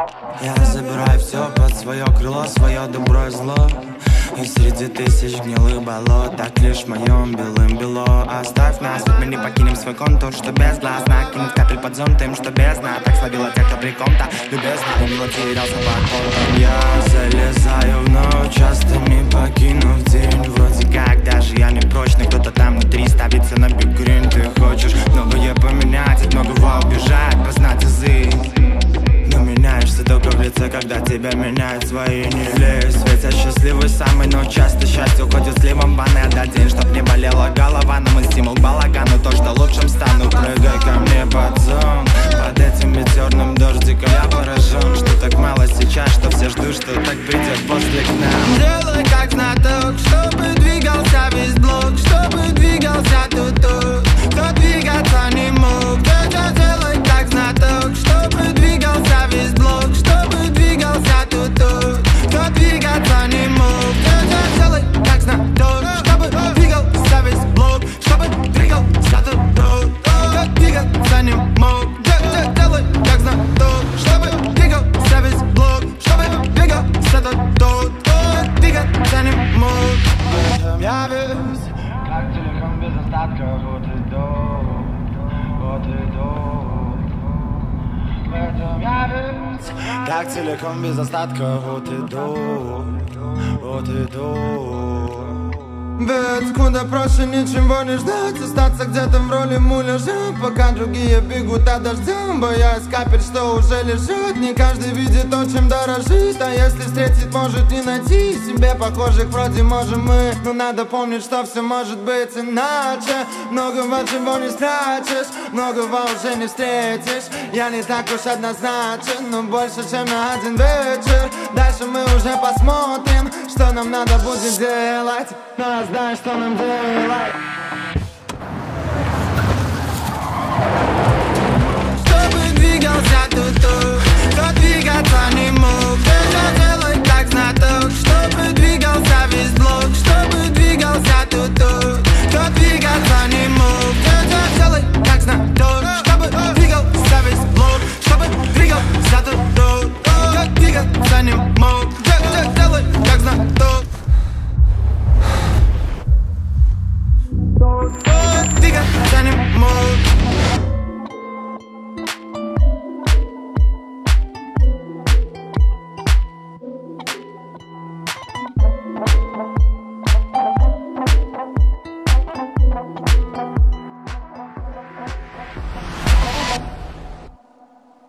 Я забираю все под свое крыло, свое добро и зло. И среди тысяч гнилых болот так лишь в моем белым бело. Оставь нас, ведь мы не покинем свой контур, что без глаз. Накинуть капель под зонт им, что бездна. Так словила тех, кто при ком-то любезно. Умело терялся под понтом. Я залезаю в ночь, часто не покинув день. Вроде как даже я не прочный, кто-то там внутри ставится на биггрин. Ты хочешь многое поменять, от многого убежать, познать язык. Но меняешься только в лице, когда тебя меняют свои. Не лезь, ведь я счастливый самый, но часто счастье уходит сливом в ванной. Отдай день, чтоб не болела голова, но мы стимул к балагану, то, что лучшим стану. Прыгай ко мне под зон, под этим метеорным дождиком. Я поражен, что так мало сейчас, что все ждут, что так придет после к нам. Делай как знаток, чтобы двигался весь блок, чтобы двигался тут-тут, кто двигаться не мог. Делай как знаток, чтобы двигался весь блок, чтобы двигался тут-тут, кто двигаться не мог. Делай как знаток, чтобы двигался весь блок, чтобы двигался тут-тут, кто двигаться не мог. Делай как знаток, чтобы двигался весь блок, чтобы двигался тут-тут, кто двигаться не мог. Я весь как телефон без остатка, вот и до, вот и до. Я весь как целиком без остатка, вот иду, вот иду. Ведь куда проще ничего не ждать, остаться где-то в роли муляжа, пока другие бегут от дождя, боясь капель, что уже лежит. Не каждый видит то, чем дорожит, а если встретить, может и найти себе похожих вроде можем мы. Но надо помнить, что все может быть иначе. Многого чего не спрячешь, многого уже не встретишь. Я не так уж однозначен, но больше, чем на один вечер. Дальше мы уже посмотрим, что нам надо будет делать. Но я знаю, что нам делать.